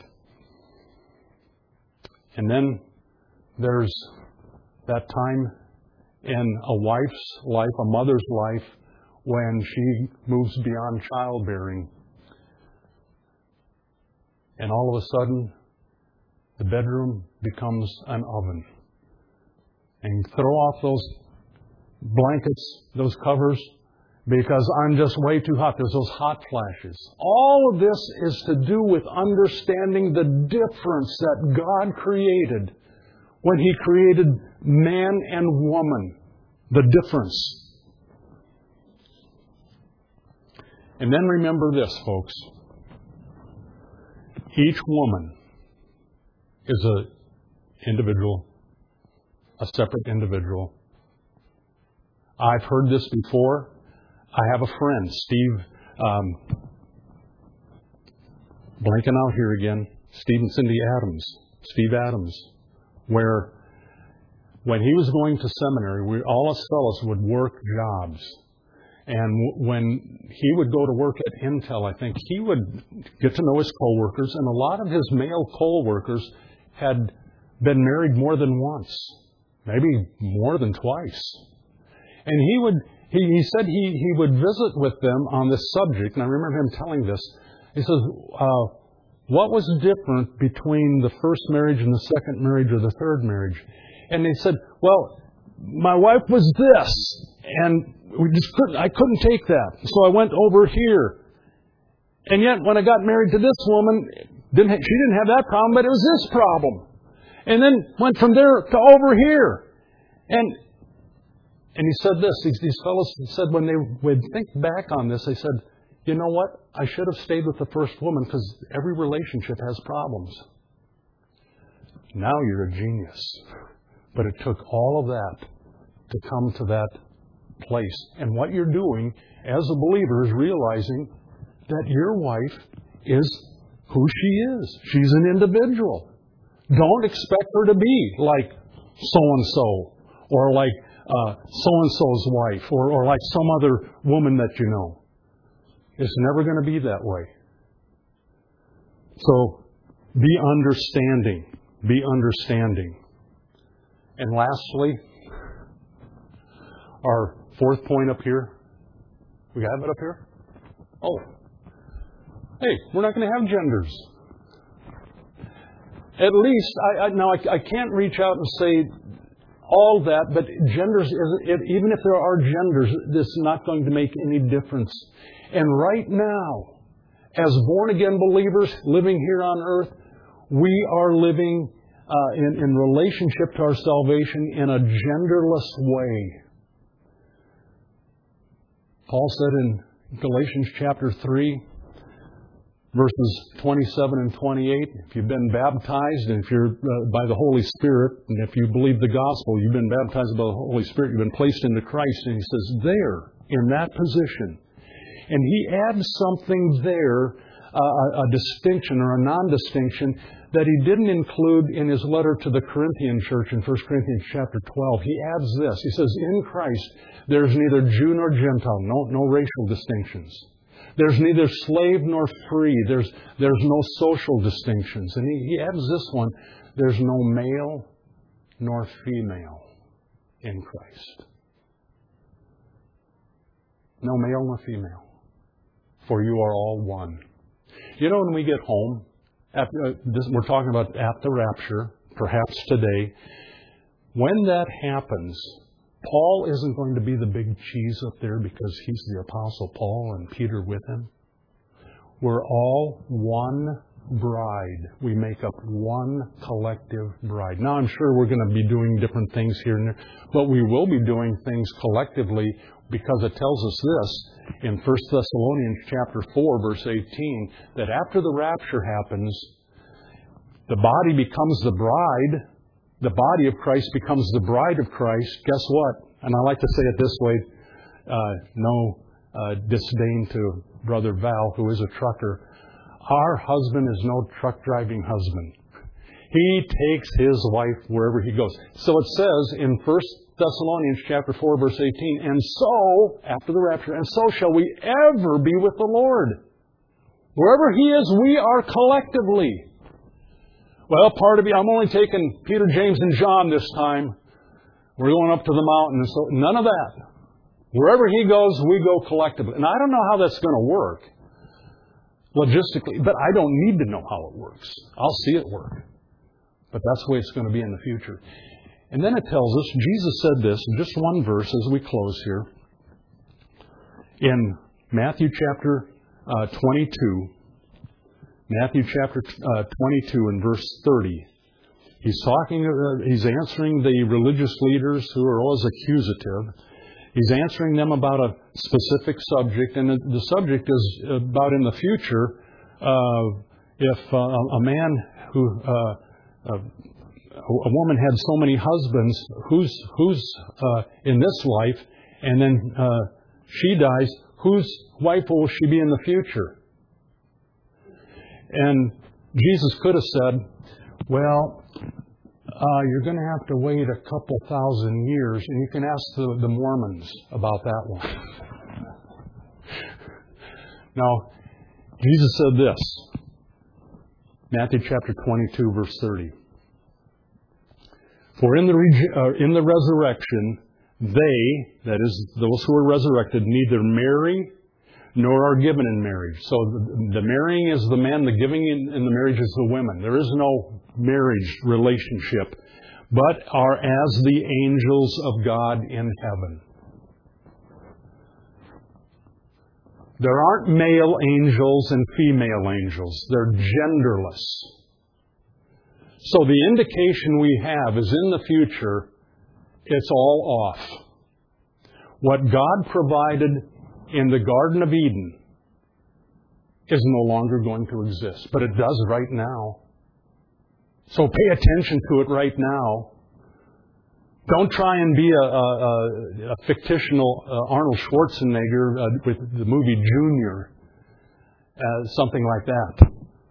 And then there's that time in a wife's life, a mother's life, when she moves beyond childbearing. And all of a sudden, the bedroom becomes an oven. And throw off those blankets, those covers, because I'm just way too hot. There's those hot flashes. All of this is to do with understanding the difference that God created when He created man and woman. The difference. And then remember this, folks. Each woman is an individual, a separate individual. I've heard this before. I have a friend, Steve, um, blanking out here again, Steve and Cindy Adams, Steve Adams, where when he was going to seminary, we, all us fellows would work jobs. And when he would go to work at Intel, I think, he would get to know his coworkers, and a lot of his male coworkers had been married more than once, maybe more than twice. And he would, he, he said he, he would visit with them on this subject, and I remember him telling this. He says, uh, what was different between the first marriage and the second marriage or the third marriage? And they said, well, my wife was this, and we just couldn't, I couldn't take that. So I went over here. And yet, when I got married to this woman, didn't ha- she didn't have that problem, but it was this problem. And then went from there to over here. And and he said this, these, these fellows said when they would think back on this, they said, you know what? I should have stayed with the first woman because every relationship has problems. Now you're a genius. But it took all of that to come to that place. And what you're doing as a believer is realizing that your wife is who she is. She's an individual. Don't expect her to be like so-and-so or like uh, so-and-so's wife or, or like some other woman that you know. It's never going to be that way. So be understanding. Be understanding. And lastly, our fourth point up here. We have it up here? Oh. Hey, we're not going to have genders. At least, I, I, now I, I can't reach out and say all that, but genders, it, even if there are genders, this is not going to make any difference. And right now, as born-again believers living here on earth, we are living uh, in, in relationship to our salvation in a genderless way. Paul said in Galatians chapter three, verses twenty-seven and twenty-eight, if you've been baptized, and if you're uh, by the Holy Spirit, and if you believe the gospel, you've been baptized by the Holy Spirit, you've been placed into Christ. And he says, there, in that position. And he adds something there, uh, a, a distinction or a non-distinction, that he didn't include in his letter to the Corinthian church in First Corinthians chapter twelve. He adds this. He says, in Christ, there's neither Jew nor Gentile, no, no racial distinctions. There's neither slave nor free. There's, there's no social distinctions. And he, he adds this one. There's no male nor female in Christ. No male nor female. For you are all one. You know, when we get home, at, uh, this, we're talking about at the rapture, perhaps today. When that happens, Paul isn't going to be the big cheese up there because he's the Apostle Paul and Peter with him. We're all one bride. We make up one collective bride. Now, I'm sure we're going to be doing different things here and there, but we will be doing things collectively because it tells us this in First Thessalonians chapter four, verse eighteen, that after the rapture happens, the body becomes the bride. The body of Christ becomes the bride of Christ. Guess what? And I like to say it this way, uh, no uh, disdain to Brother Val, who is a trucker. Our husband is no truck driving husband. He takes his wife wherever he goes. So it says in First Thessalonians chapter four, verse eighteen, and so, after the rapture, and so shall we ever be with the Lord. Wherever He is, we are collectively. Well, part of you, I'm only taking Peter, James, and John this time. We're going up to the mountain. And so none of that. Wherever He goes, we go collectively. And I don't know how that's going to work logistically, but I don't need to know how it works. I'll see it work. But that's the way it's going to be in the future. And then it tells us, Jesus said this in just one verse as we close here. In Matthew chapter uh, twenty-two, Matthew chapter uh, twenty-two and verse thirty. He's talking, uh, he's answering the religious leaders who are always accusative. He's answering them about a specific subject, and the, the subject is about in the future, uh, if uh, a man who, uh, uh, a woman had so many husbands, who's who's uh, in this life, and then uh, she dies, whose wife will she be in the future? And Jesus could have said, well, uh, you're going to have to wait a couple thousand years, and you can ask the, the Mormons about that one. Now, Jesus said this, Matthew chapter twenty-two, verse thirty. For in the, reg- uh, in the resurrection, they, that is, those who are resurrected, neither marry nor are given in marriage. So the, the marrying is the man, the giving in, in the marriage is the women. There is no marriage relationship, but are as the angels of God in heaven. There aren't male angels and female angels. They're genderless. So the indication we have is in the future, it's all off. What God provided in the Garden of Eden is no longer going to exist. But it does right now. So pay attention to it right now. Don't try and be a, a, a fictional uh, Arnold Schwarzenegger uh, with the movie Junior. Uh, something like that.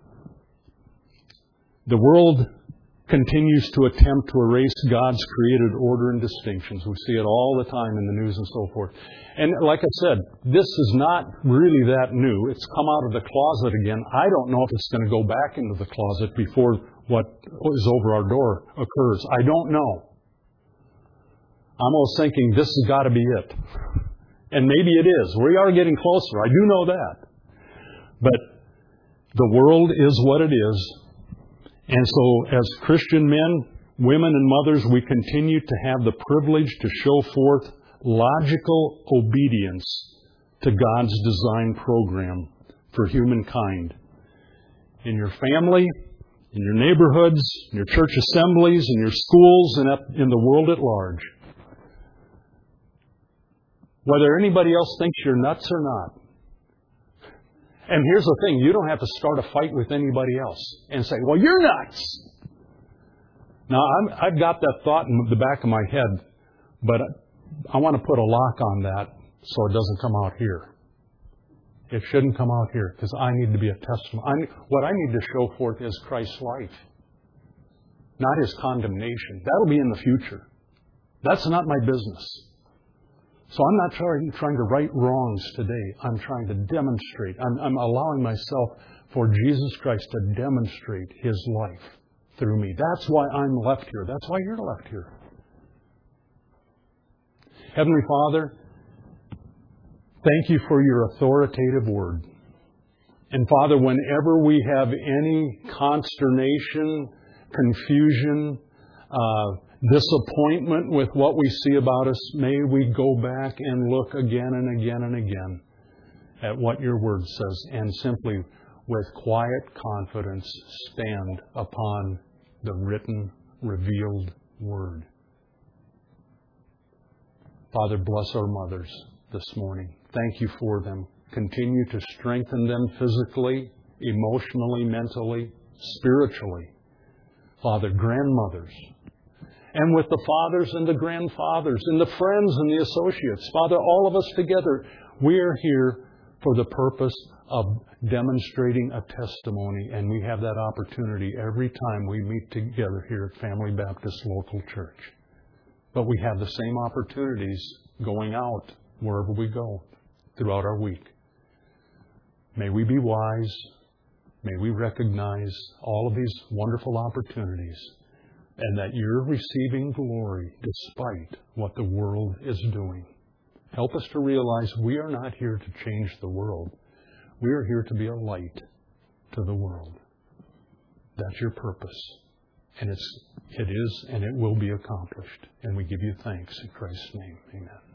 The world continues to attempt to erase God's created order and distinctions. We see it all the time in the news and so forth. And like I said, this is not really that new. It's come out of the closet again. I don't know if it's going to go back into the closet before what is over our door occurs. I don't know. I'm always thinking this has got to be it. And maybe it is. We are getting closer. I do know that. But the world is what it is. And so as Christian men, women, and mothers, we continue to have the privilege to show forth logical obedience to God's design program for humankind. In your family, in your neighborhoods, in your church assemblies, in your schools, and in the world at large. Whether anybody else thinks you're nuts or not. And here's the thing, you don't have to start a fight with anybody else and say, well, you're nuts. Now, I'm, I've got that thought in the back of my head, but I want to put a lock on that so it doesn't come out here. It shouldn't come out here because I need to be a testimony. I, what I need to show forth is Christ's life, not His condemnation. That'll be in the future. That's not my business. So I'm not trying, trying to right wrongs today. I'm trying to demonstrate. I'm, I'm allowing myself for Jesus Christ to demonstrate His life through me. That's why I'm left here. That's why you're left here. Heavenly Father, thank You for Your authoritative word. And Father, whenever we have any consternation, confusion, uh, disappointment with what we see about us, may we go back and look again and again and again at what your word says and simply, with quiet confidence, stand upon the written, revealed word. Father, bless our mothers this morning. Thank you for them. Continue to strengthen them physically, emotionally, mentally, spiritually. Father, grandmothers, and with the fathers and the grandfathers and the friends and the associates. Father, all of us together, we are here for the purpose of demonstrating a testimony, and we have that opportunity every time we meet together here at Family Baptist Local Church. But we have the same opportunities going out wherever we go throughout our week. May we be wise. May we recognize all of these wonderful opportunities, and that you're receiving glory despite what the world is doing. Help us to realize we are not here to change the world. We are here to be a light to the world. That's your purpose. And it's, it is and it will be accomplished. And we give you thanks in Christ's name. Amen.